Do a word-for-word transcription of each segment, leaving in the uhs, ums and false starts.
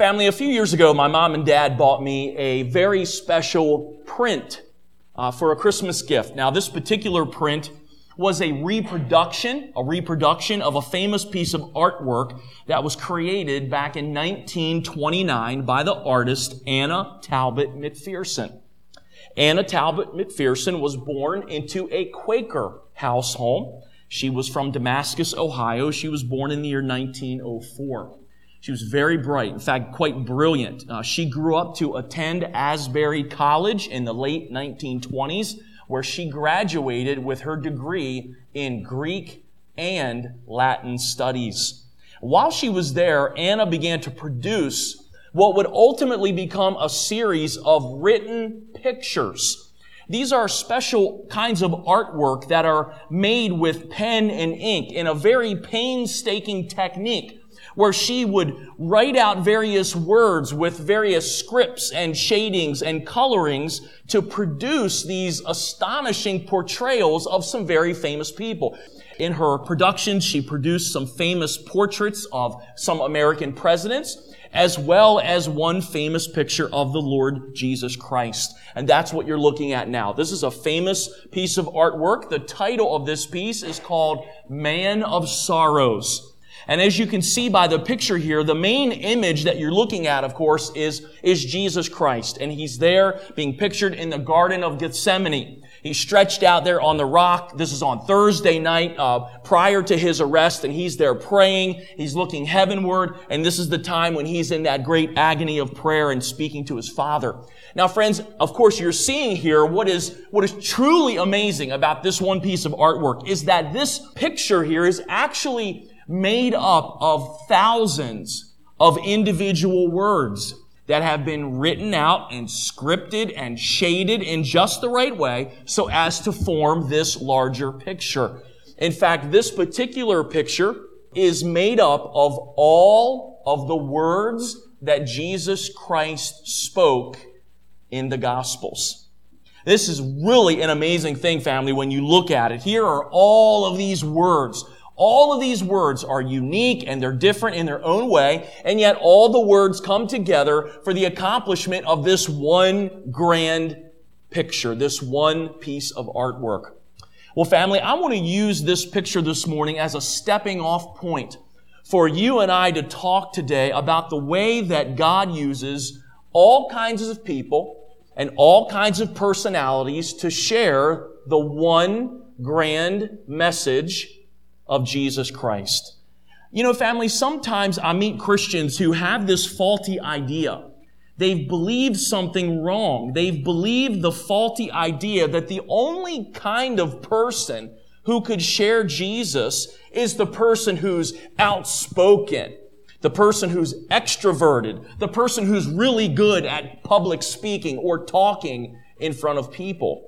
Family, a few years ago, my mom and dad bought me a very special print uh, for a Christmas gift. Now, this particular print was a reproduction, a reproduction of a famous piece of artwork that was created back in nineteen twenty-nine by the artist Anna Talbot McPherson. Anna Talbot McPherson was born into a Quaker household. She was from Damascus, Ohio. She was born in the year nineteen oh four. She was very bright, in fact, quite brilliant. Uh, she grew up to attend Asbury College in the late nineteen twenties, where she graduated with her degree in Greek and Latin studies. While she was there, Anna began to produce what would ultimately become a series of written pictures. These are special kinds of artwork that are made with pen and ink in a very painstaking technique, where she would write out various words with various scripts and shadings and colorings to produce these astonishing portrayals of some very famous people. In her productions, she produced some famous portraits of some American presidents, as well as one famous picture of the Lord Jesus Christ. And that's what you're looking at now. This is a famous piece of artwork. The title of this piece is called Man of Sorrows. And as you can see by the picture here, the main image that you're looking at, of course, is, is Jesus Christ. And He's there being pictured in the Garden of Gethsemane. He's stretched out there on the rock. This is on Thursday night, uh, prior to His arrest, and He's there praying. He's looking heavenward, and this is the time when He's in that great agony of prayer and speaking to His Father. Now, friends, of course, you're seeing here what is, what is truly amazing about this one piece of artwork is that this picture here is actually made up of thousands of individual words that have been written out and scripted and shaded in just the right way so as to form this larger picture. In fact, this particular picture is made up of all of the words that Jesus Christ spoke in the Gospels. This is really an amazing thing, family, when you look at it. Here are all of these words. All of these words are unique and they're different in their own way, and yet all the words come together for the accomplishment of this one grand picture, this one piece of artwork. Well, family, I want to use this picture this morning as a stepping off point for you and I to talk today about the way that God uses all kinds of people and all kinds of personalities to share the one grand message of Jesus Christ. You know, family, sometimes I meet Christians who have this faulty idea. They've believed something wrong. They've believed the faulty idea that the only kind of person who could share Jesus is the person who's outspoken, the person who's extroverted, the person who's really good at public speaking or talking in front of people.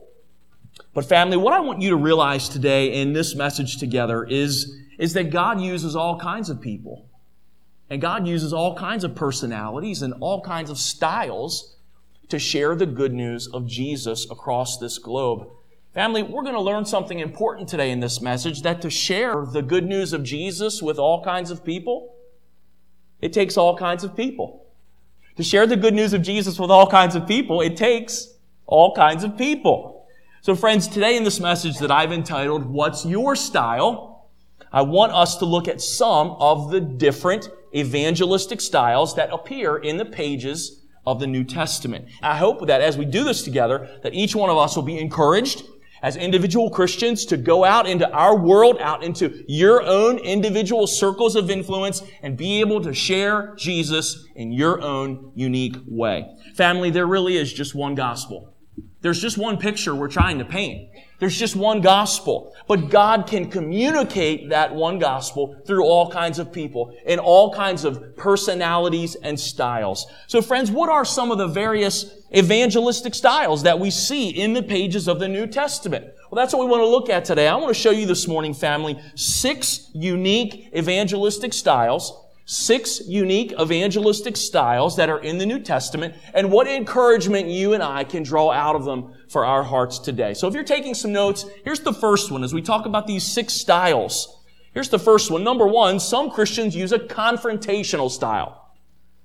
But family, what I want you to realize today in this message together is, is that God uses all kinds of people. And God uses all kinds of personalities and all kinds of styles to share the good news of Jesus across this globe. Family, we're going to learn something important today in this message, that to share the good news of Jesus with all kinds of people, it takes all kinds of people. To share the good news of Jesus with all kinds of people, it takes all kinds of people. So friends, today in this message that I've entitled, What's Your Style?, I want us to look at some of the different evangelistic styles that appear in the pages of the New Testament. I hope that as we do this together, that each one of us will be encouraged as individual Christians to go out into our world, out into your own individual circles of influence, and be able to share Jesus in your own unique way. Family, there really is just one gospel. There's just one picture we're trying to paint. There's just one gospel. But God can communicate that one gospel through all kinds of people in all kinds of personalities and styles. So friends, what are some of the various evangelistic styles that we see in the pages of the New Testament? Well, that's what we want to look at today. I want to show you this morning, family, six unique evangelistic styles Six unique evangelistic styles that are in the New Testament, and what encouragement you and I can draw out of them for our hearts today. So if you're taking some notes, here's the first one as we talk about these six styles. Here's the first one. Number one, some Christians use a confrontational style.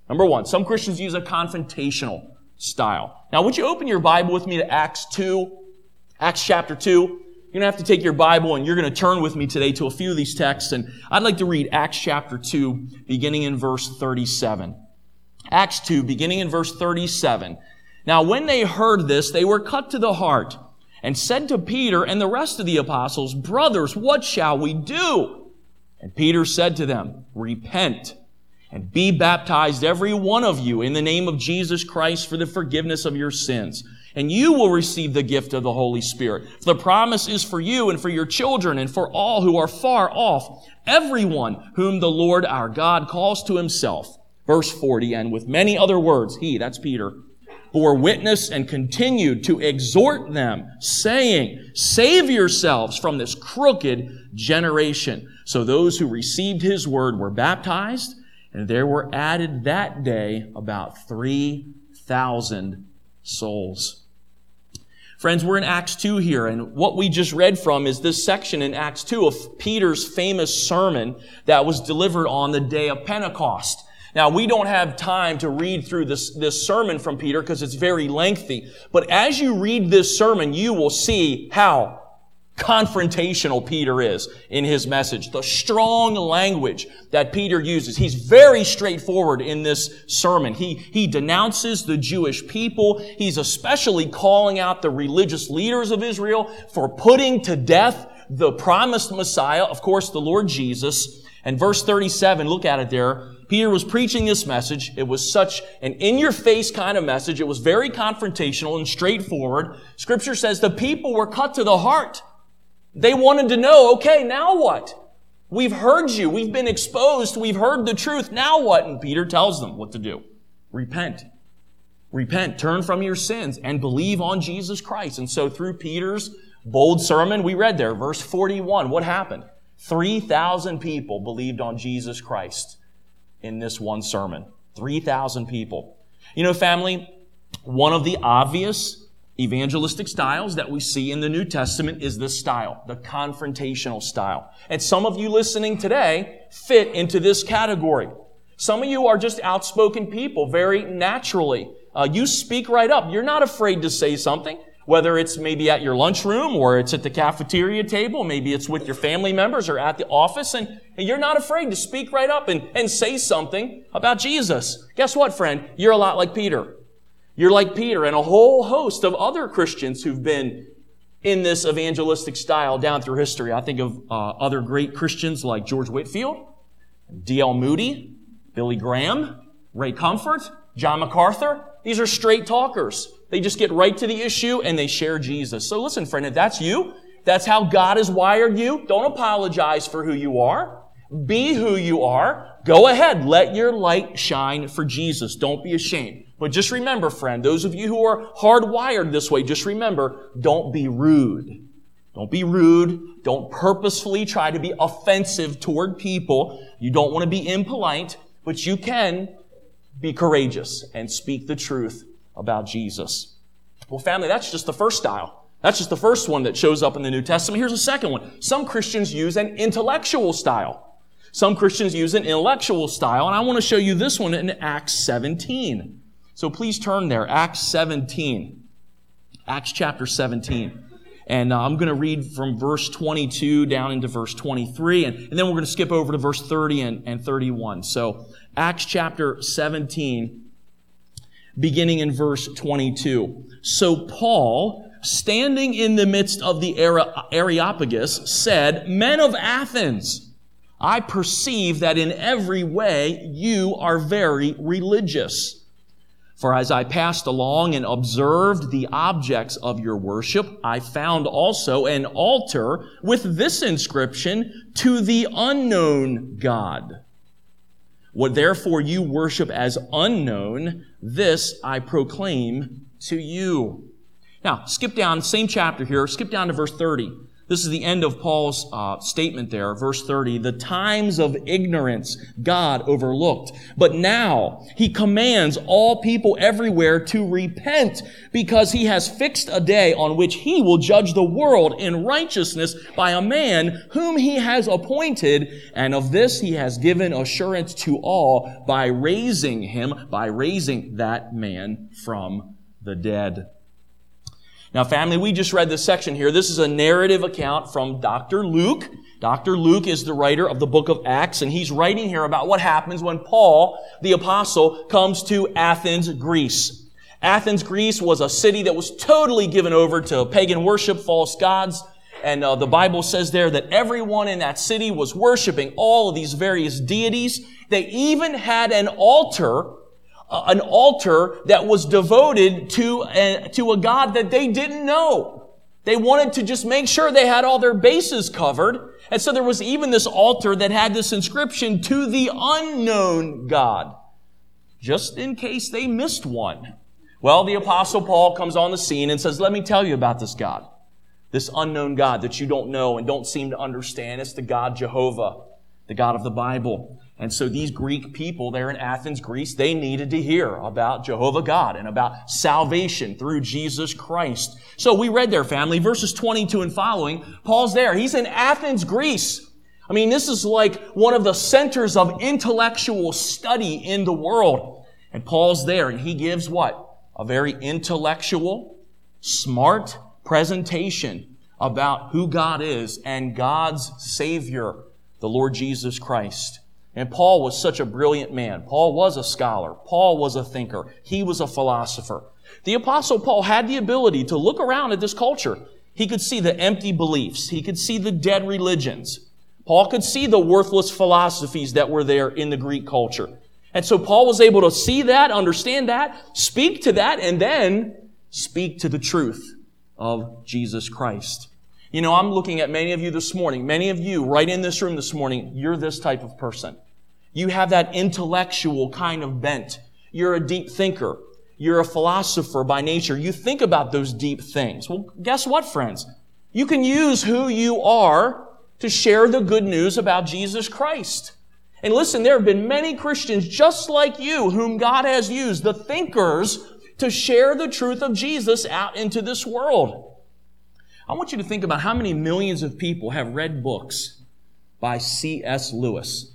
Number one, some Christians use a confrontational style. Now, would you open your Bible with me to Acts two? Acts chapter two. You're going to have to take your Bible and you're going to turn with me today to a few of these texts. And I'd like to read Acts chapter two, beginning in verse thirty-seven. Acts two, beginning in verse thirty-seven. Now, when they heard this, they were cut to the heart and said to Peter and the rest of the apostles, "Brothers, what shall we do?" And Peter said to them, "Repent and be baptized every one of you in the name of Jesus Christ for the forgiveness of your sins. And you will receive the gift of the Holy Spirit. For the promise is for you and for your children and for all who are far off, everyone whom the Lord our God calls to himself." Verse forty, and with many other words, he, that's Peter, bore witness and continued to exhort them, saying, "Save yourselves from this crooked generation." So those who received his word were baptized, and there were added that day about three thousand souls. Friends, we're in Acts two here, and what we just read from is this section in Acts two of Peter's famous sermon that was delivered on the day of Pentecost. Now, we don't have time to read through this, this sermon from Peter because it's very lengthy, but as you read this sermon, you will see how confrontational Peter is in his message. The strong language that Peter uses. He's very straightforward in this sermon. He, he denounces the Jewish people. He's especially calling out the religious leaders of Israel for putting to death the promised Messiah, of course, the Lord Jesus. And verse thirty-seven, look at it there. Peter was preaching this message. It was such an in-your-face kind of message. It was very confrontational and straightforward. Scripture says the people were cut to the heart. They wanted to know, okay, now what? We've heard you. We've been exposed. We've heard the truth. Now what? And Peter tells them what to do. Repent. Repent. Turn from your sins and believe on Jesus Christ. And so through Peter's bold sermon, we read there, verse forty-one, what happened? three thousand people believed on Jesus Christ in this one sermon. three thousand people. You know, family, one of the obvious evangelistic styles that we see in the New Testament is this style, the confrontational style. And some of you listening today fit into this category. Some of you are just outspoken people, very naturally. Uh, you speak right up. You're not afraid to say something, whether it's maybe at your lunchroom or it's at the cafeteria table, maybe it's with your family members or at the office, and you're not afraid to speak right up and, and say something about Jesus. Guess what, friend? You're a lot like Peter. You're like Peter and a whole host of other Christians who've been in this evangelistic style down through history. I think of uh, other great Christians like George Whitefield, D L Moody, Billy Graham, Ray Comfort, John MacArthur. These are straight talkers. They just get right to the issue and they share Jesus. So listen, friend, if that's you, that's how God has wired you. Don't apologize for who you are. Be who you are. Go ahead. Let your light shine for Jesus. Don't be ashamed. But just remember, friend, those of you who are hardwired this way, just remember, don't be rude. Don't be rude. Don't purposefully try to be offensive toward people. You don't want to be impolite, but you can be courageous and speak the truth about Jesus. Well, family, that's just the first style. That's just the first one that shows up in the New Testament. Here's a second one. Some Christians use an intellectual style. Some Christians use an intellectual style, and I want to show you this one in Acts seventeen. So please turn there, Acts seventeen. Acts chapter seventeen. And uh, I'm going to read from verse twenty-two down into verse twenty-three, and, and then we're going to skip over to verse thirty and, and thirty-one. So Acts chapter seventeen, beginning in verse twenty-two. So Paul, standing in the midst of the Areopagus, said, "Men of Athens, I perceive that in every way you are very religious. For as I passed along and observed the objects of your worship, I found also an altar with this inscription, 'To the unknown God.' What therefore you worship as unknown, this I proclaim to you." Now, skip down, same chapter here, skip down to verse thirty. This is the end of Paul's uh, statement there, verse thirty. The times of ignorance God overlooked, but now he commands all people everywhere to repent, because he has fixed a day on which he will judge the world in righteousness by a man whom he has appointed, and of this he has given assurance to all by raising him, by raising that man from the dead. Now, family, we just read this section here. This is a narrative account from Doctor Luke. Doctor Luke is the writer of the book of Acts, and he's writing here about what happens when Paul, the apostle, comes to Athens, Greece. Athens, Greece was a city that was totally given over to pagan worship, false gods. And uh, the Bible says there that everyone in that city was worshiping all of these various deities. They even had an altar an altar that was devoted to a, to a God that they didn't know. They wanted to just make sure they had all their bases covered. And so there was even this altar that had this inscription, to the unknown God, just in case they missed one. Well, the Apostle Paul comes on the scene and says, let me tell you about this God, this unknown God that you don't know and don't seem to understand. It's the God Jehovah, the God of the Bible. And so these Greek people there in Athens, Greece, they needed to hear about Jehovah God and about salvation through Jesus Christ. So we read there, family, verses twenty-two and following. Paul's there. He's in Athens, Greece. I mean, this is like one of the centers of intellectual study in the world. And Paul's there, and he gives what? A very intellectual, smart presentation about who God is and God's Savior, the Lord Jesus Christ. And Paul was such a brilliant man. Paul was a scholar. Paul was a thinker. He was a philosopher. The Apostle Paul had the ability to look around at this culture. He could see the empty beliefs. He could see the dead religions. Paul could see the worthless philosophies that were there in the Greek culture. And so Paul was able to see that, understand that, speak to that, and then speak to the truth of Jesus Christ. You know, I'm looking at many of you this morning, many of you right in this room this morning, you're this type of person. You have that intellectual kind of bent. You're a deep thinker. You're a philosopher by nature. You think about those deep things. Well, guess what, friends? You can use who you are to share the good news about Jesus Christ. And listen, there have been many Christians just like you whom God has used, the thinkers, to share the truth of Jesus out into this world. I want you to think about how many millions of people have read books by C S Lewis.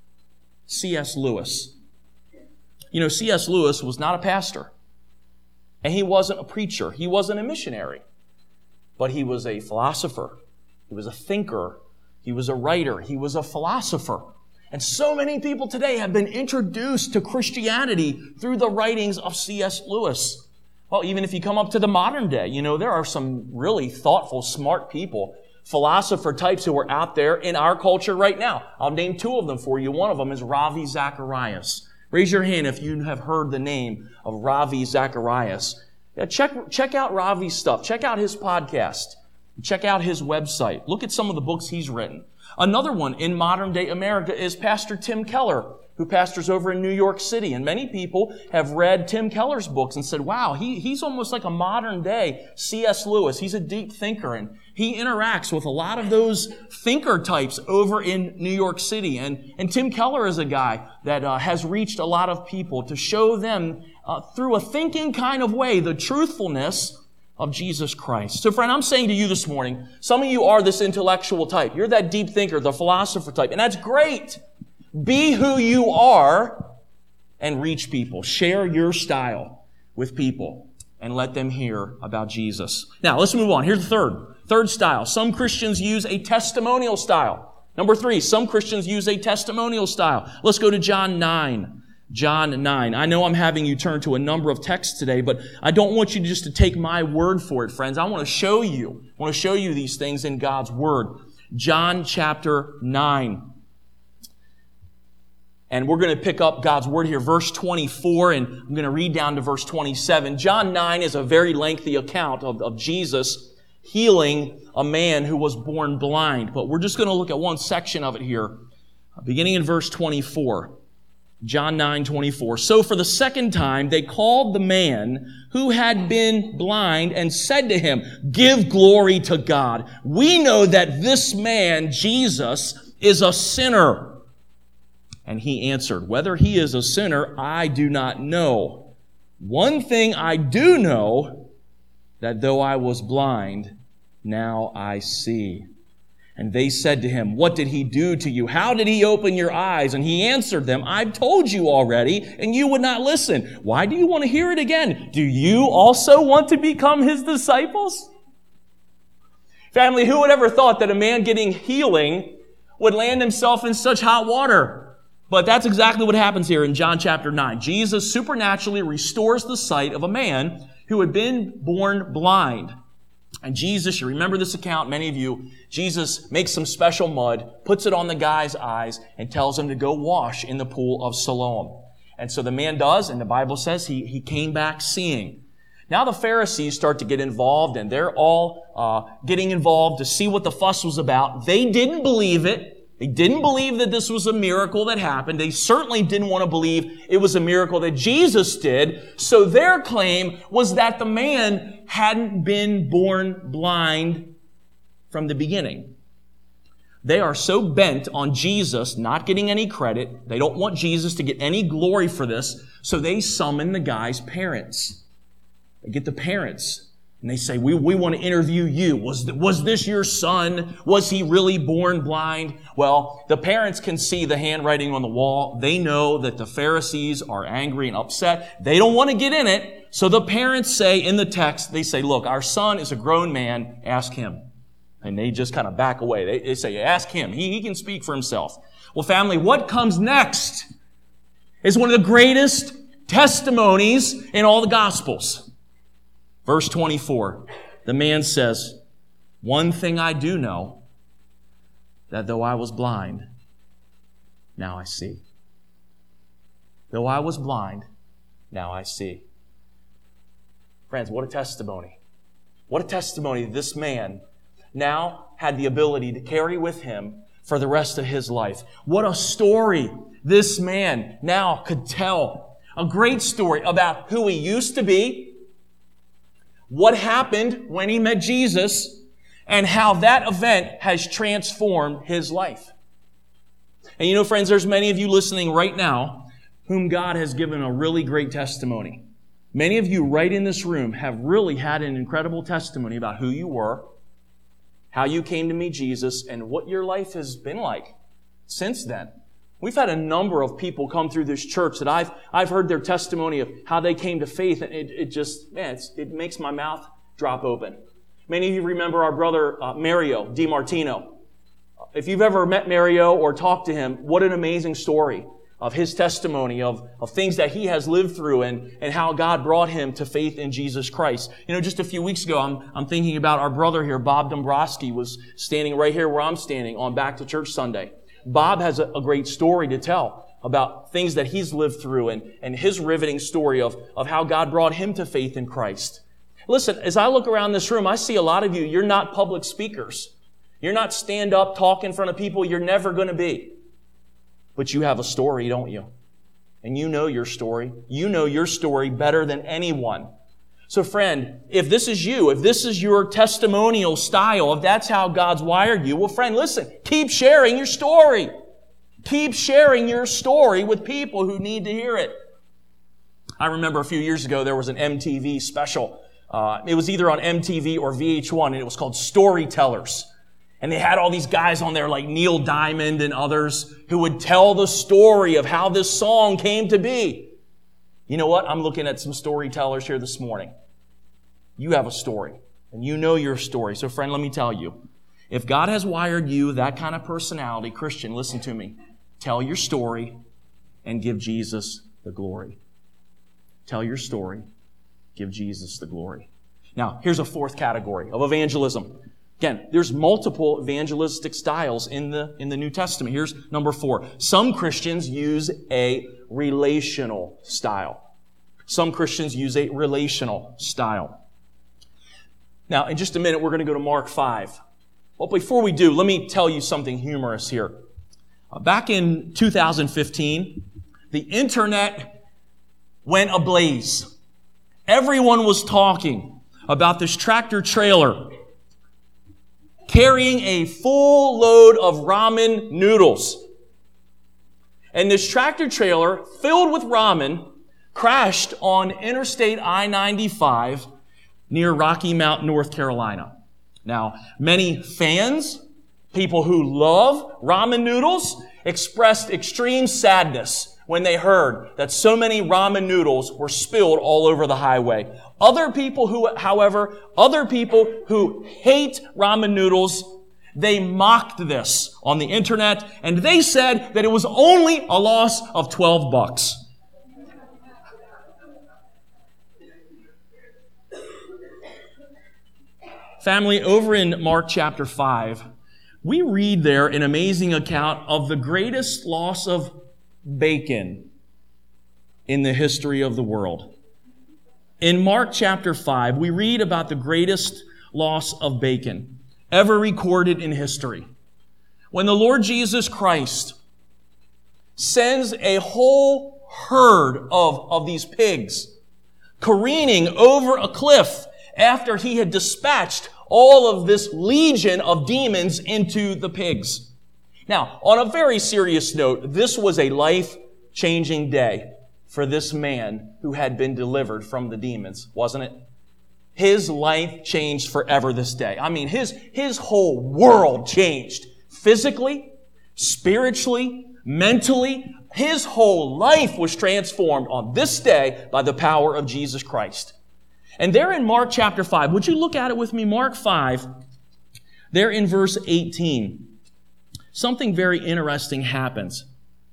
C S Lewis. You know, C S Lewis was not a pastor. And he wasn't a preacher. He wasn't a missionary. But he was a philosopher. He was a thinker. He was a writer. He was a philosopher. And so many people today have been introduced to Christianity through the writings of C S Lewis. Well, even if you come up to the modern day, you know, there are some really thoughtful, smart people, philosopher types who are out there in our culture right now. I'll name two of them for you. One of them is Ravi Zacharias. Raise your hand if you have heard the name of Ravi Zacharias. Yeah, check, check out Ravi's stuff. Check out his podcast. Check out his website. Look at some of the books he's written. Another one in modern day America is Pastor Tim Keller, who pastors over in New York City. And many people have read Tim Keller's books and said, wow, he, he's almost like a modern day C S Lewis. He's a deep thinker, and he interacts with a lot of those thinker types over in New York City. And, and Tim Keller is a guy that uh, has reached a lot of people to show them uh, through a thinking kind of way the truthfulness of Jesus Christ. So friend, I'm saying to you this morning, some of you are this intellectual type. You're that deep thinker, the philosopher type, and that's great. Be who you are and reach people. Share your style with people and let them hear about Jesus. Now, let's move on. Here's the third. Third style. Some Christians use a testimonial style. Number three, some Christians use a testimonial style. Let's go to John nine. John nine. I know I'm having you turn to a number of texts today, but I don't want you just to take my word for it, friends. I want to show you. I want to show you these things in God's Word. John chapter nine. And we're going to pick up God's Word here, verse twenty-four, and I'm going to read down to verse twenty-seven. John nine is a very lengthy account of, of Jesus healing a man who was born blind. But we're just going to look at one section of it here, beginning in verse twenty-four. John nine twenty-four. So for the second time, they called the man who had been blind and said to him, give glory to God. We know that this man, Jesus, is a sinner. And he answered, whether he is a sinner, I do not know. One thing I do know, that though I was blind, now I see. And they said to him, what did he do to you? How did he open your eyes? And he answered them, I've told you already, and you would not listen. Why do you want to hear it again? Do you also want to become his disciples? Family, who would ever thought that a man getting healing would land himself in such hot water? But that's exactly what happens here in John chapter nine. Jesus supernaturally restores the sight of a man who had been born blind. And Jesus, you remember this account, many of you, Jesus makes some special mud, puts it on the guy's eyes, and tells him to go wash in the pool of Siloam. And so the man does, and the Bible says he, he came back seeing. Now the Pharisees start to get involved, and they're all uh, getting involved to see what the fuss was about. They didn't believe it. They didn't believe that this was a miracle that happened. They certainly didn't want to believe it was a miracle that Jesus did. So their claim was that the man hadn't been born blind from the beginning. They are so bent on Jesus not getting any credit. They don't want Jesus to get any glory for this. So they summon the guy's parents. They get the parents. And they say, we, we want to interview you. Was, was this your son? Was he really born blind? Well, the parents can see the handwriting on the wall. They know that the Pharisees are angry and upset. They don't want to get in it. So the parents say in the text, they say, look, our son is a grown man. Ask him. And they just kind of back away. They, they say, ask him. He, he can speak for himself. Well, family, what comes next is one of the greatest testimonies in all the Gospels. Verse twenty-four, the man says, one thing I do know, that though I was blind, now I see. Though I was blind, now I see. Friends, what a testimony. What a testimony this man now had the ability to carry with him for the rest of his life. What a story this man now could tell. A great story about who he used to be, what happened when he met Jesus, and how that event has transformed his life. And you know, friends, there's many of you listening right now whom God has given a really great testimony. Many of you right in this room have really had an incredible testimony about who you were, how you came to meet Jesus, and what your life has been like since then. We've had a number of people come through this church that I've I've heard their testimony of how they came to faith, and it, it just, man, it's, it makes my mouth drop open. Many of you remember our brother uh, Mario DiMartino. If you've ever met Mario or talked to him, what an amazing story of his testimony, of, of things that he has lived through, and, and how God brought him to faith in Jesus Christ. You know, just a few weeks ago, I'm, I'm thinking about our brother here, Bob Dombrowski, was standing right here where I'm standing on Back to Church Sunday. Bob has a, a great story to tell about things that he's lived through, and, and his riveting story of, of how God brought him to faith in Christ. Listen, as I look around this room, I see a lot of you, you're not public speakers. You're not stand up, talk in front of people. You're never going to be. But you have a story, don't you? And you know your story. You know your story better than anyone. So friend, if this is you, if this is your testimonial style, if that's how God's wired you, well friend, listen, keep sharing your story. Keep sharing your story with people who need to hear it. I remember a few years ago there was an M T V special. Uh, it was either on M T V or V H one, and it was called Storytellers. And they had all these guys on there like Neil Diamond and others who would tell the story of how this song came to be. You know what? I'm looking at some storytellers here this morning. You have a story, and you know your story. So friend, let me tell you, if God has wired you that kind of personality, Christian, listen to me. Tell your story and give Jesus the glory. Tell your story, give Jesus the glory. Now, here's a fourth category of evangelism. Again, there's multiple evangelistic styles in the, in the New Testament. Here's number four. Some Christians use a relational style. Some Christians use a relational style. Now, in just a minute, we're going to go to Mark five. But before we do, let me tell you something humorous here. Uh, back in two thousand fifteen, the internet went ablaze. Everyone was talking about this tractor trailer carrying a full load of ramen noodles. And this tractor trailer filled with ramen crashed on Interstate I ninety-five near Rocky Mount, North Carolina. Now, many fans, people who love ramen noodles, expressed extreme sadness when they heard that so many ramen noodles were spilled all over the highway. Other people who, however, other people who hate ramen noodles, they mocked this on the internet, and they said that it was only a loss of twelve bucks. Family, over in Mark chapter five, we read there an amazing account of the greatest loss of bacon in the history of the world. In Mark chapter five, we read about the greatest loss of bacon ever recorded in history. When the Lord Jesus Christ sends a whole herd of, of these pigs careening over a cliff after he had dispatched all of this legion of demons into the pigs. Now, on a very serious note, this was a life-changing day for this man who had been delivered from the demons, wasn't it? His life changed forever this day. I mean, his, his whole world changed. Physically, spiritually, mentally, his whole life was transformed on this day by the power of Jesus Christ. And there in Mark chapter five, would you look at it with me? Mark five, there in verse eighteen, something very interesting happens.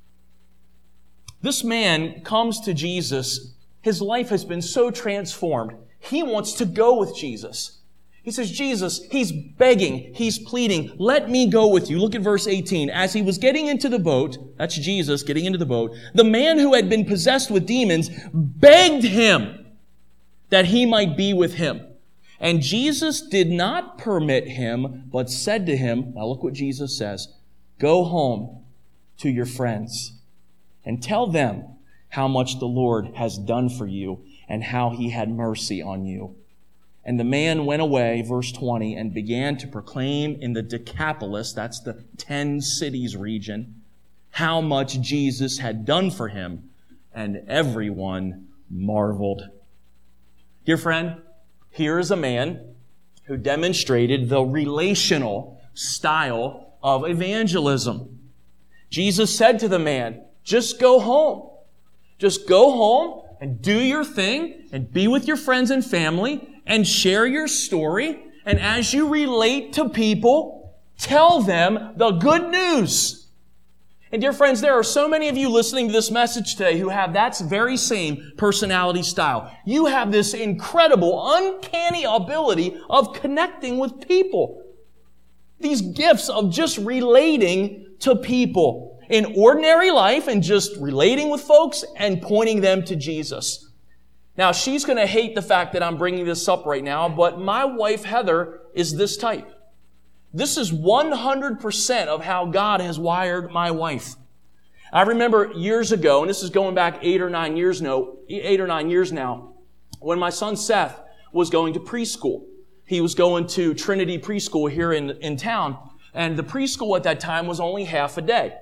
This man comes to Jesus. His life has been so transformed. He wants to go with Jesus. He says, Jesus, he's begging, he's pleading, let me go with you. Look at verse eighteen. As he was getting into the boat, that's Jesus getting into the boat, the man who had been possessed with demons begged him that he might be with him. And Jesus did not permit him, but said to him, now look what Jesus says, go home to your friends and tell them how much the Lord has done for you and how he had mercy on you. And the man went away, verse twenty, and began to proclaim in the Decapolis, that's the ten cities region, how much Jesus had done for him, and everyone marveled. Dear friend, here is a man who demonstrated the relational style of evangelism. Jesus said to the man, just go home. Just go home and do your thing and be with your friends and family and share your story. And as you relate to people, tell them the good news. And dear friends, there are so many of you listening to this message today who have that very same personality style. You have this incredible, uncanny ability of connecting with people. These gifts of just relating to people in ordinary life and just relating with folks and pointing them to Jesus. Now, she's going to hate the fact that I'm bringing this up right now, but my wife, Heather, is this type. This is one hundred percent of how God has wired my wife. I remember years ago, and this is going back eight or nine years now, eight or nine years now, when my son Seth was going to preschool. He was going to Trinity Preschool here in, in town, and the preschool at that time was only half a day.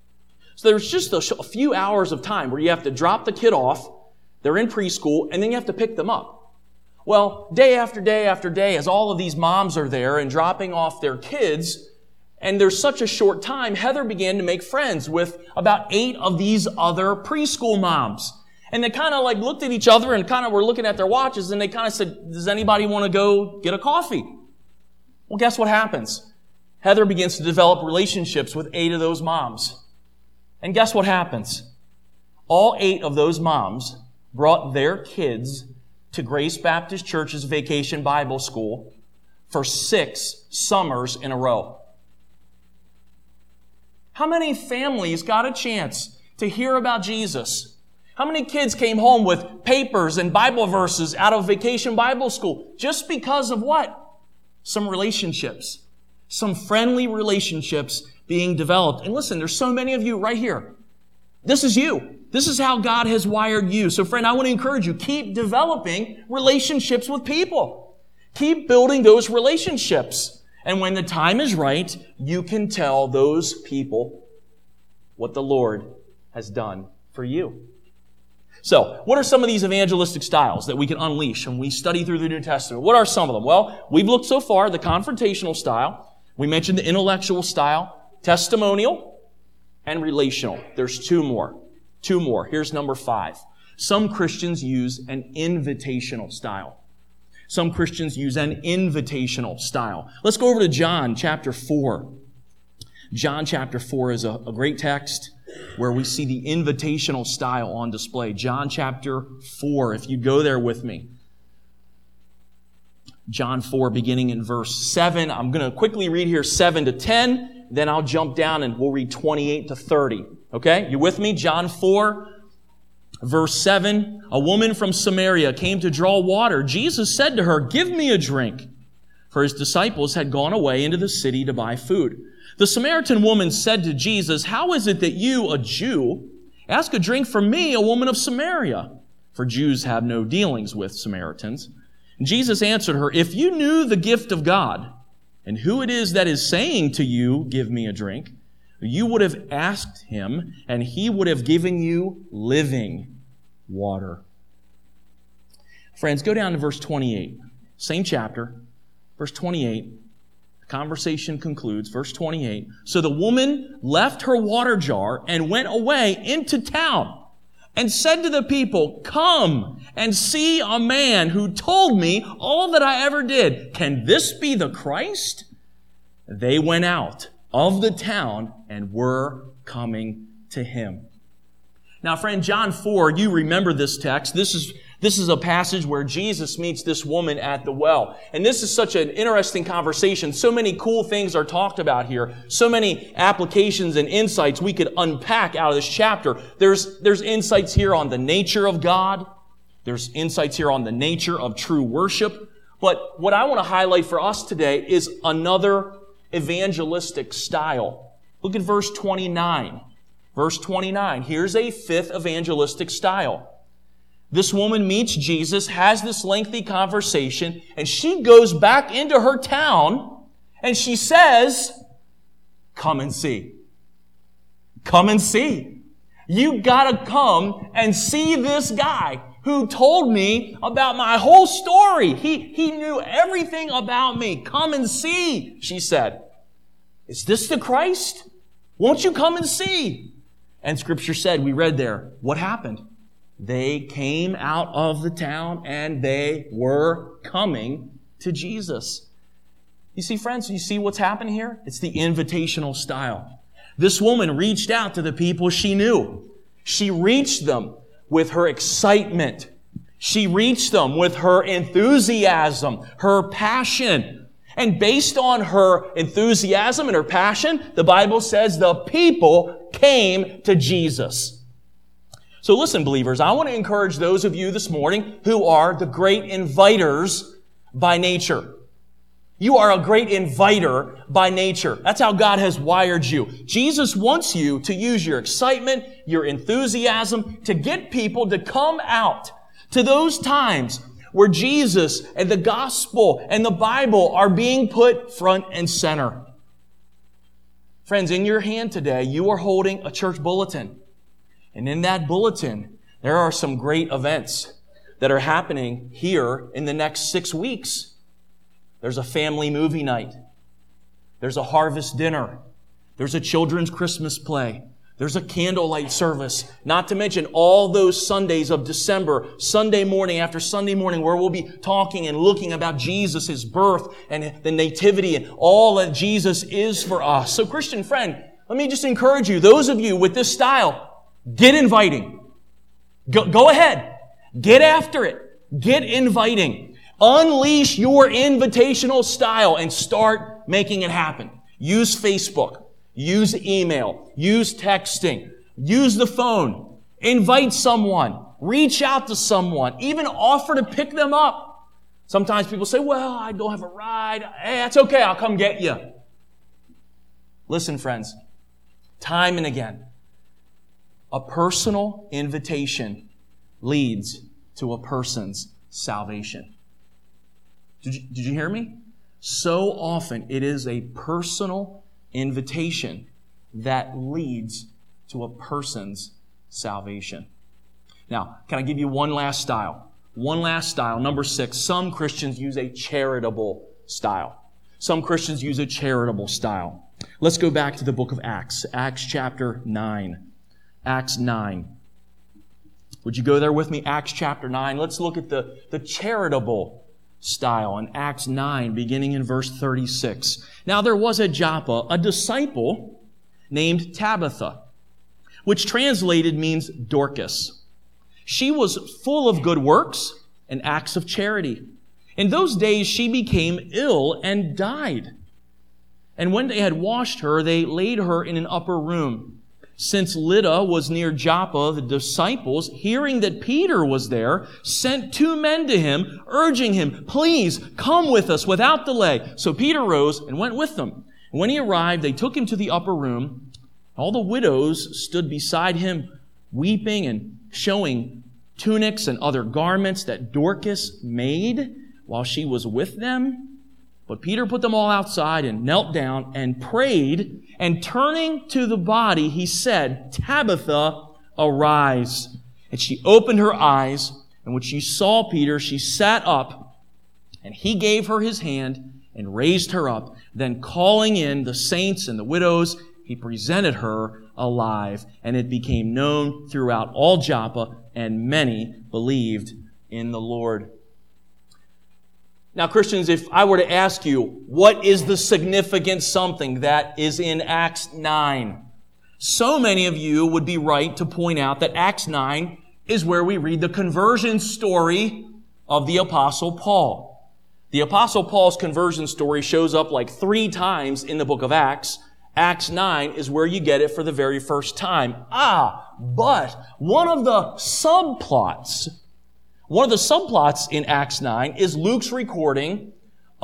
So there's just a, a few hours of time where you have to drop the kid off, they're in preschool, and then you have to pick them up. Well, day after day after day, as all of these moms are there and dropping off their kids, and there's such a short time, Heather began to make friends with about eight of these other preschool moms. And they kind of like looked at each other and kind of were looking at their watches, and they kind of said, does anybody want to go get a coffee? Well, guess what happens? Heather begins to develop relationships with eight of those moms. And guess what happens? All eight of those moms brought their kids to Grace Baptist Church's Vacation Bible School for six summers in a row. How many families got a chance to hear about Jesus? How many kids came home with papers and Bible verses out of Vacation Bible School just because of what? Some relationships. Some friendly relationships being developed. And listen, there's so many of you right here. This is you. This is how God has wired you. So friend, I want to encourage you, keep developing relationships with people. Keep building those relationships. And when the time is right, you can tell those people what the Lord has done for you. So, what are some of these evangelistic styles that we can unleash when we study through the New Testament? What are some of them? Well, we've looked so far, the confrontational style. We mentioned the intellectual style, testimonial, and relational. There's two more. Two more. Here's number five. Some Christians use an invitational style. Some Christians use an invitational style. Let's go over to John chapter four. John chapter four is a, a great text where we see the invitational style on display. John chapter four, if you go there with me. John four, beginning in verse seven. I'm going to quickly read here seven to ten. Then I'll jump down and we'll read twenty-eight to thirty. Okay? You with me? John four, verse seven. A woman from Samaria came to draw water. Jesus said to her, "Give me a drink." For his disciples had gone away into the city to buy food. The Samaritan woman said to Jesus, "How is it that you, a Jew, ask a drink from me, a woman of Samaria?" For Jews have no dealings with Samaritans. And Jesus answered her, "If you knew the gift of God, and who it is that is saying to you, 'Give me a drink,' you would have asked him, and he would have given you living water." Friends, go down to verse twenty-eight. Same chapter, verse twenty-eight. The conversation concludes, verse twenty-eight. So the woman left her water jar and went away into town and said to the people, "Come and see a man who told me all that I ever did. Can this be the Christ?" They went out of the town and were coming to him. Now, friend, John four, you remember this text. This is, this is a passage where Jesus meets this woman at the well. And this is such an interesting conversation. So many cool things are talked about here. So many applications and insights we could unpack out of this chapter. There's, there's insights here on the nature of God. There's insights here on the nature of true worship. But what I want to highlight for us today is another evangelistic style. Look at verse twenty-nine. Verse twenty-nine. Here's a fifth evangelistic style. This woman meets Jesus, has this lengthy conversation, and she goes back into her town and she says, "Come and see. Come and see. You gotta come and see this guy who told me about my whole story. He, he knew everything about me. Come and see," she said. "Is this the Christ? Won't you come and see?" And Scripture said, we read there, what happened? They came out of the town and they were coming to Jesus. You see, friends, you see what's happening here? It's the invitational style. This woman reached out to the people she knew. She reached them with her excitement. She reached them with her enthusiasm, her passion. And based on her enthusiasm and her passion, the Bible says the people came to Jesus. So listen, believers, I want to encourage those of you this morning who are the great inviters by nature. You are a great inviter by nature. That's how God has wired you. Jesus wants you to use your excitement, your enthusiasm to get people to come out to those times where Jesus and the gospel and the Bible are being put front and center. Friends, in your hand today, you are holding a church bulletin. And in that bulletin, there are some great events that are happening here in the next six weeks. There's a family movie night. There's a harvest dinner. There's a children's Christmas play. There's a candlelight service. Not to mention all those Sundays of December, Sunday morning after Sunday morning, where we'll be talking and looking about Jesus, His birth, and the nativity, and all that Jesus is for us. So, Christian friend, let me just encourage you, those of you with this style, get inviting. Go, go ahead. Get after it. Get inviting. Unleash your invitational style and start making it happen. Use Facebook. Use email. Use texting. Use the phone. Invite someone. Reach out to someone. Even offer to pick them up. Sometimes people say, well, I don't have a ride. Hey, that's okay. I'll come get you. Listen, friends. Time and again, A personal invitation leads to a person's salvation. Did you, did you hear me? So often it is a personal invitation that leads to a person's salvation. Now, can I give you one last style? One last style, number six. Some Christians use a charitable style. Some Christians use a charitable style. Let's go back to the book of Acts. Acts chapter nine. Acts nine. Would you go there with me? Acts chapter nine. Let's look at the, the charitable style in Acts nine, beginning in verse thirty-six. Now there was at Joppa a disciple named Tabitha, which translated means Dorcas. She was full of good works and acts of charity. In those days she became ill and died. And when they had washed her, they laid her in an upper room. Since Lydda was near Joppa, the disciples, hearing that Peter was there, sent two men to him, urging him, "Please come with us without delay." So Peter rose and went with them. And when he arrived, they took him to the upper room. All the widows stood beside him, weeping and showing tunics and other garments that Dorcas made while she was with them. But Peter put them all outside and knelt down and prayed. And turning to the body, he said, "Tabitha, arise." And she opened her eyes. And when she saw Peter, she sat up. And he gave her his hand and raised her up. Then calling in the saints and the widows, he presented her alive. And it became known throughout all Joppa, and many believed in the Lord. Now, Christians, if I were to ask you, what is the significant something that is in Acts nine? So many of you would be right to point out that Acts nine is where we read the conversion story of the Apostle Paul. The Apostle Paul's conversion story shows up like three times in the book of Acts. Acts nine is where you get it for the very first time. Ah, but one of the subplots One of the subplots in Acts nine is Luke's recording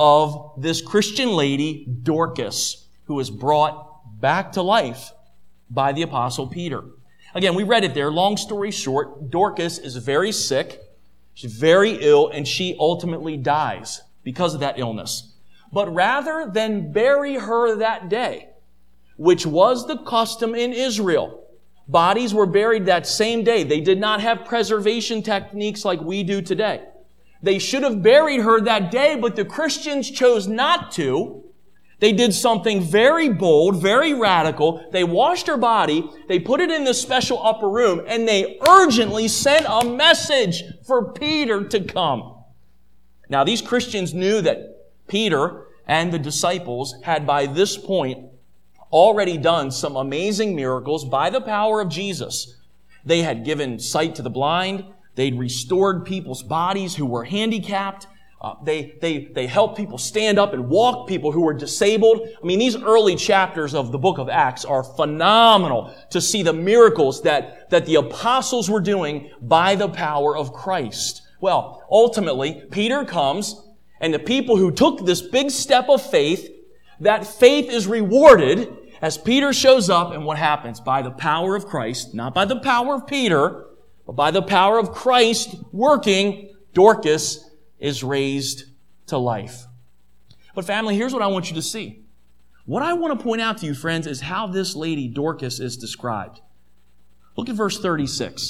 of this Christian lady, Dorcas, who is brought back to life by the Apostle Peter. Again, we read it there. Long story short, Dorcas is very sick. She's very ill, and she ultimately dies because of that illness. But rather than bury her that day, which was the custom in Israel, bodies were buried that same day. They did not have preservation techniques like we do today. They should have buried her that day, but the Christians chose not to. They did something very bold, very radical. They washed her body, they put it in this special upper room, and they urgently sent a message for Peter to come. Now, these Christians knew that Peter and the disciples had by this point already done some amazing miracles by the power of Jesus. They had given sight to the blind. They'd restored people's bodies who were handicapped. Uh, they, they, they helped people stand up and walk, people who were disabled. I mean, these early chapters of the book of Acts are phenomenal to see the miracles that, that the apostles were doing by the power of Christ. Well, ultimately, Peter comes, and the people who took this big step of faith, that faith is rewarded as Peter shows up, and what happens? By the power of Christ, not by the power of Peter, but by the power of Christ working, Dorcas is raised to life. But family, here's what I want you to see. What I want to point out to you, friends, is how this lady Dorcas is described. Look at verse thirty-six.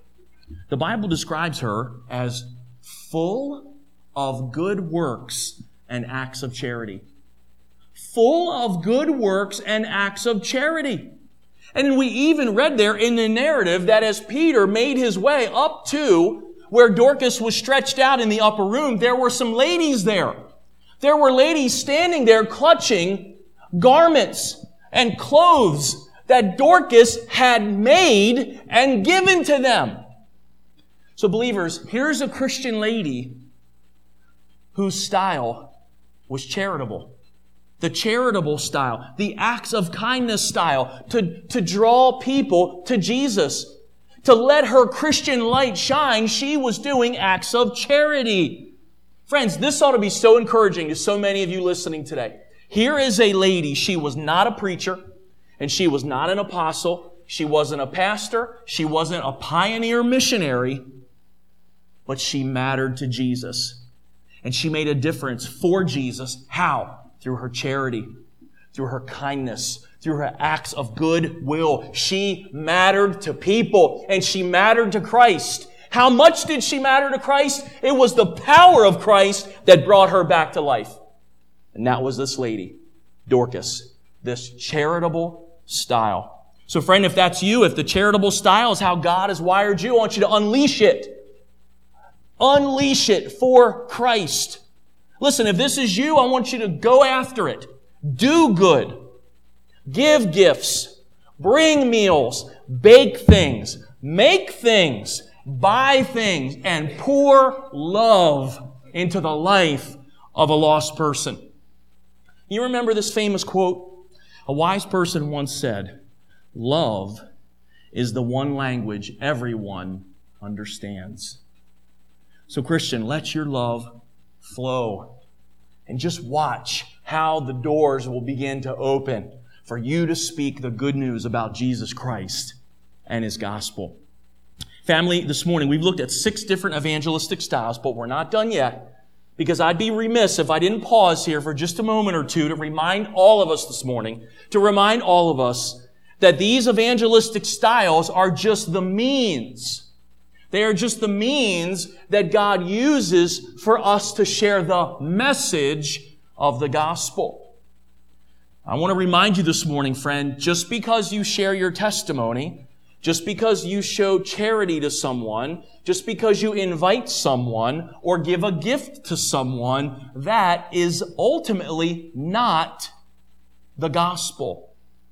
The Bible describes her as full of good works and acts of charity. Full of good works and acts of charity. And we even read there in the narrative that as Peter made his way up to where Dorcas was stretched out in the upper room, there were some ladies there. There were ladies standing there clutching garments and clothes that Dorcas had made and given to them. So believers, here's a Christian lady whose style was charitable. The charitable style, the acts of kindness style, to, to draw people to Jesus. To let her Christian light shine, she was doing acts of charity. Friends, this ought to be so encouraging to so many of you listening today. Here is a lady, she was not a preacher, and she was not an apostle. She wasn't a pastor. She wasn't a pioneer missionary. But she mattered to Jesus. And she made a difference for Jesus. How? Through her charity, through her kindness, through her acts of goodwill. She mattered to people, and she mattered to Christ. How much did she matter to Christ? It was the power of Christ that brought her back to life. And that was this lady, Dorcas, this charitable style. So friend, if that's you, if the charitable style is how God has wired you, I want you to unleash it. Unleash it for Christ. Listen, if this is you, I want you to go after it. Do good. Give gifts. Bring meals. Bake things. Make things. Buy things. And pour love into the life of a lost person. You remember this famous quote? A wise person once said, "Love is the one language everyone understands." So Christian, let your love flow. And just watch how the doors will begin to open for you to speak the good news about Jesus Christ and His gospel. Family, this morning we've looked at six different evangelistic styles, but we're not done yet, because I'd be remiss if I didn't pause here for just a moment or two to remind all of us this morning, to remind all of us that these evangelistic styles are just the means. They are just the means that God uses for us to share the message of the gospel. I want to remind you this morning, friend, just because you share your testimony, just because you show charity to someone, just because you invite someone or give a gift to someone, that is ultimately not the gospel.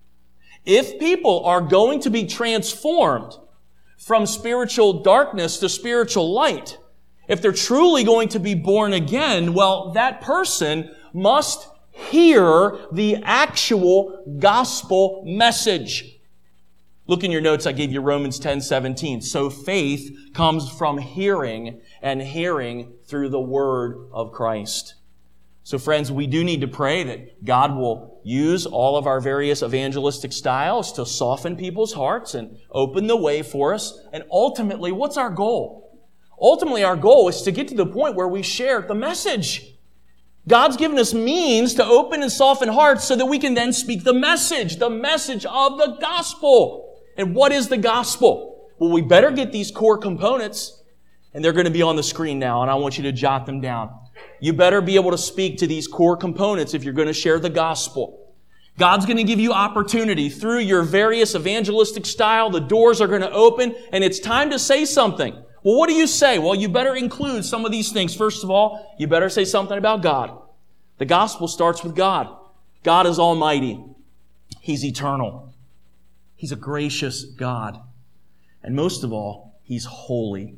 If people are going to be transformed from spiritual darkness to spiritual light, if they're truly going to be born again, well, that person must hear the actual gospel message. Look in your notes, I gave you Romans ten seventeen. So faith comes from hearing, and hearing through the word of Christ. So friends, we do need to pray that God will use all of our various evangelistic styles to soften people's hearts and open the way for us. And ultimately, what's our goal? Ultimately, our goal is to get to the point where we share the message. God's given us means to open and soften hearts so that we can then speak the message, the message of the gospel. And what is the gospel? Well, we better get these core components, and they're going to be on the screen now, and I want you to jot them down. You better be able to speak to these core components if you're going to share the gospel. God's going to give you opportunity through your various evangelistic style. The doors are going to open, and it's time to say something. Well, what do you say? Well, you better include some of these things. First of all, you better say something about God. The gospel starts with God. God is almighty. He's eternal. He's a gracious God. And most of all, He's holy.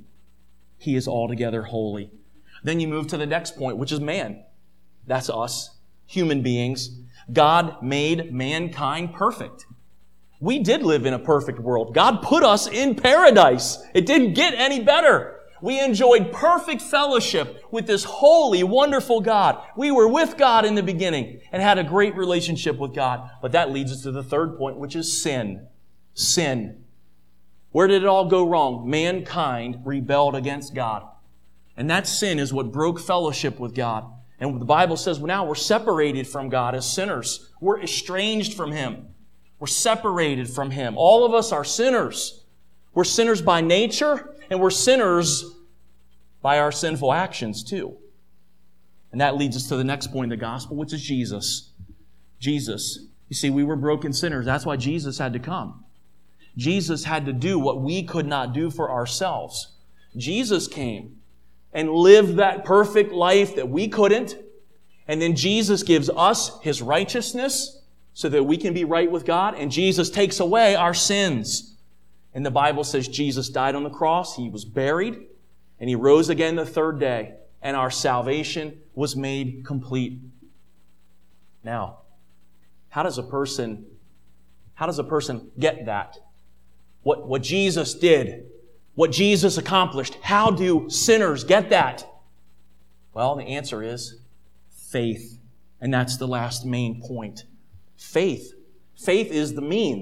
He is altogether holy. Then you move to the next point, which is man. That's us, human beings. God made mankind perfect. We did live in a perfect world. God put us in paradise. It didn't get any better. We enjoyed perfect fellowship with this holy, wonderful God. We were with God in the beginning and had a great relationship with God. But that leads us to the third point, which is sin. Sin. Where did it all go wrong? Mankind rebelled against God. And that sin is what broke fellowship with God. And the Bible says, well, now we're separated from God as sinners. We're estranged from Him. We're separated from Him. All of us are sinners. We're sinners by nature, and we're sinners by our sinful actions too. And that leads us to the next point of the gospel, which is Jesus. Jesus. You see, we were broken sinners. That's why Jesus had to come. Jesus had to do what we could not do for ourselves. Jesus came and lived that perfect life that we couldn't. And then Jesus gives us His righteousness so that we can be right with God. And Jesus takes away our sins. And the Bible says Jesus died on the cross. He was buried. And He rose again the third day. And our salvation was made complete. Now, how does a person, how does a person get that? What, what Jesus did, what Jesus accomplished, how do sinners get that? Well, the answer is faith. And that's the last main point. Faith. Faith is the means.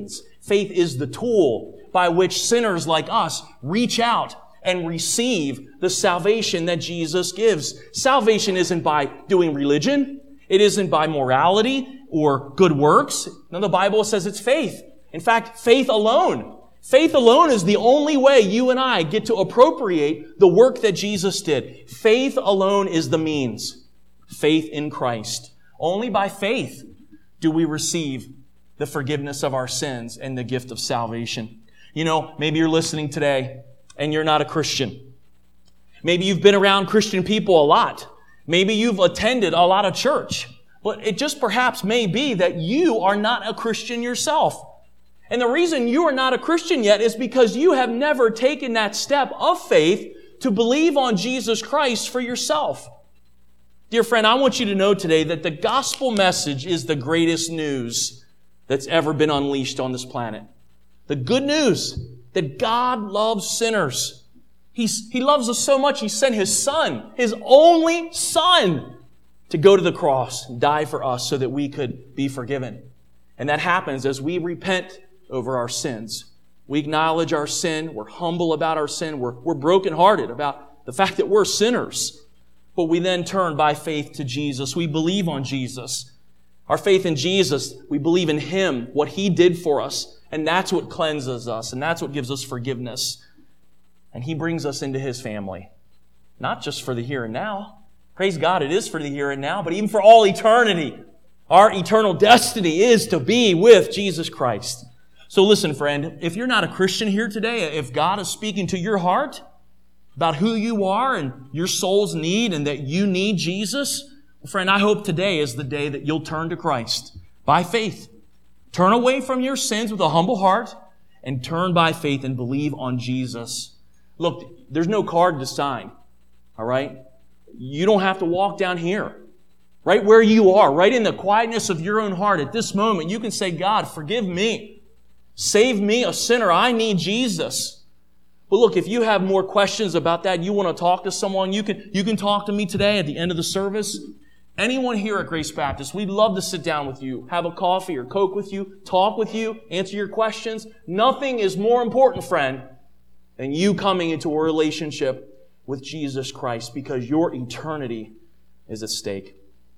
Faith is the tool by which sinners like us reach out and receive the salvation that Jesus gives. Salvation isn't by doing religion. It isn't by morality or good works. No, the Bible says it's faith. In fact, faith alone. Faith alone is the only way you and I get to appropriate the work that Jesus did. Faith alone is the means. Faith in Christ. Only by faith do we receive the forgiveness of our sins and the gift of salvation. You know, maybe you're listening today and you're not a Christian. Maybe you've been around Christian people a lot. Maybe you've attended a lot of church. But it just perhaps may be that you are not a Christian yourself. And the reason you are not a Christian yet is because you have never taken that step of faith to believe on Jesus Christ for yourself. Dear friend, I want you to know today that the gospel message is the greatest news that's ever been unleashed on this planet. The good news that God loves sinners. He's, he loves us so much, He sent His Son, His only Son, to go to the cross and die for us so that we could be forgiven. And that happens as we repent over our sins. We acknowledge our sin. We're humble about our sin. We're, we're brokenhearted about the fact that we're sinners. But we then turn by faith to Jesus. We believe on Jesus. Our faith in Jesus, we believe in Him, what He did for us. And that's what cleanses us. And that's what gives us forgiveness. And He brings us into His family. Not just for the here and now. Praise God, it is for the here and now, but even for all eternity. Our eternal destiny is to be with Jesus Christ. So listen, friend, if you're not a Christian here today, if God is speaking to your heart about who you are and your soul's need and that you need Jesus, well, friend, I hope today is the day that you'll turn to Christ by faith. Turn away from your sins with a humble heart and turn by faith and believe on Jesus. Look, there's no card to sign, all right? You don't have to walk down here. Right where you are, right in the quietness of your own heart at this moment, you can say, God, forgive me. Save me, a sinner. I need Jesus. But look, if you have more questions about that, you want to talk to someone, you can, you can talk to me today at the end of the service. Anyone here at Grace Baptist, we'd love to sit down with you, have a coffee or Coke with you, talk with you, answer your questions. Nothing is more important, friend, than you coming into a relationship with Jesus Christ because your eternity is at stake.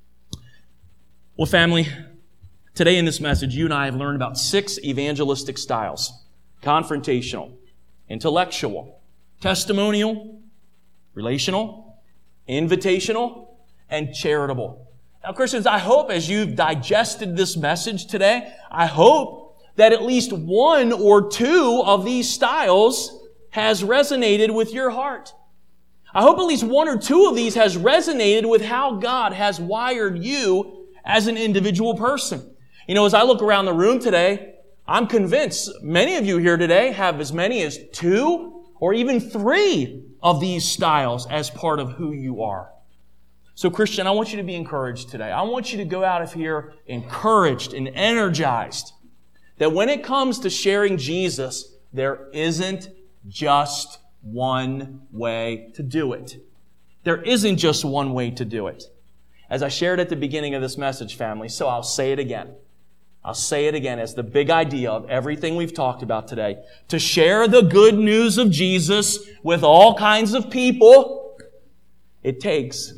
Well, family, today in this message, you and I have learned about six evangelistic styles. Confrontational, intellectual, testimonial, relational, invitational, and charitable. Now, Christians, I hope as you've digested this message today, I hope that at least one or two of these styles has resonated with your heart. I hope at least one or two of these has resonated with how God has wired you as an individual person. You know, as I look around the room today, I'm convinced many of you here today have as many as two or even three of these styles as part of who you are. So, Christian, I want you to be encouraged today. I want you to go out of here encouraged and energized that when it comes to sharing Jesus, there isn't just one way to do it. There isn't just one way to do it. As I shared at the beginning of this message, family, so I'll say it again. I'll say it again as the big idea of everything we've talked about today. To share the good news of Jesus with all kinds of people, it takes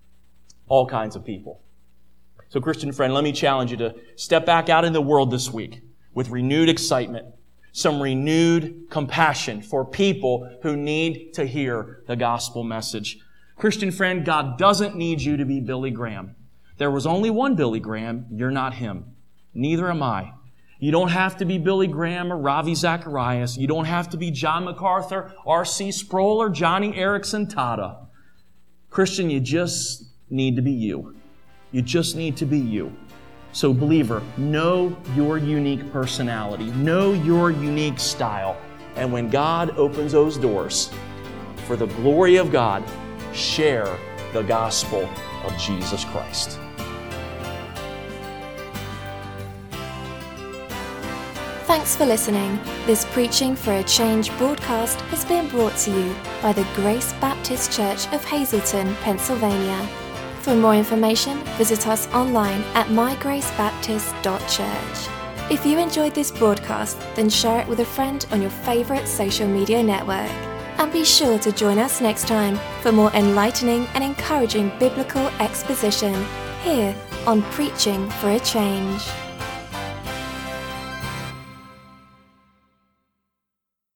all kinds of people. So, Christian friend, let me challenge you to step back out in the world this week with renewed excitement, some renewed compassion for people who need to hear the gospel message. Christian friend, God doesn't need you to be Billy Graham. There was only one Billy Graham. You're not him. Neither am I. You don't have to be Billy Graham or Ravi Zacharias. You don't have to be John MacArthur, R C Sproul, or Johnny Erickson Tada. Christian, you just need to be you. You just need to be you. So, believer, know your unique personality. Know your unique style. And when God opens those doors, for the glory of God, share the gospel of Jesus Christ. Thanks for listening. This Preaching for a Change broadcast has been brought to you by the Grace Baptist Church of Hazleton, Pennsylvania. For more information, visit us online at my grace baptist dot church. If you enjoyed this broadcast, then share it with a friend on your favorite social media network. And be sure to join us next time for more enlightening and encouraging biblical exposition here on Preaching for a Change.